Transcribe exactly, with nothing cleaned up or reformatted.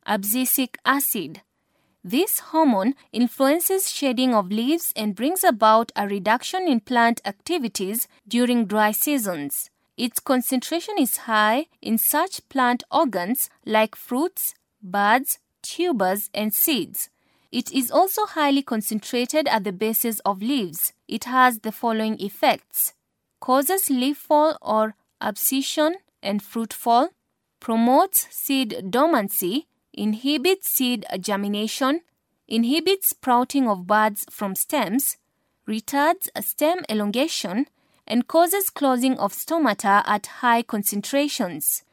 abscisic acid. This hormone influences shedding of leaves and brings about a reduction in plant activities during dry seasons. Its concentration is high in such plant organs like fruits, buds, tubers, and seeds. It is also highly concentrated at the bases of leaves. It has the following effects: causes leaf fall or abscission and fruit fall, promotes seed dormancy, inhibits seed germination, inhibits sprouting of buds from stems, retards stem elongation, and causes closing of stomata at high concentrations.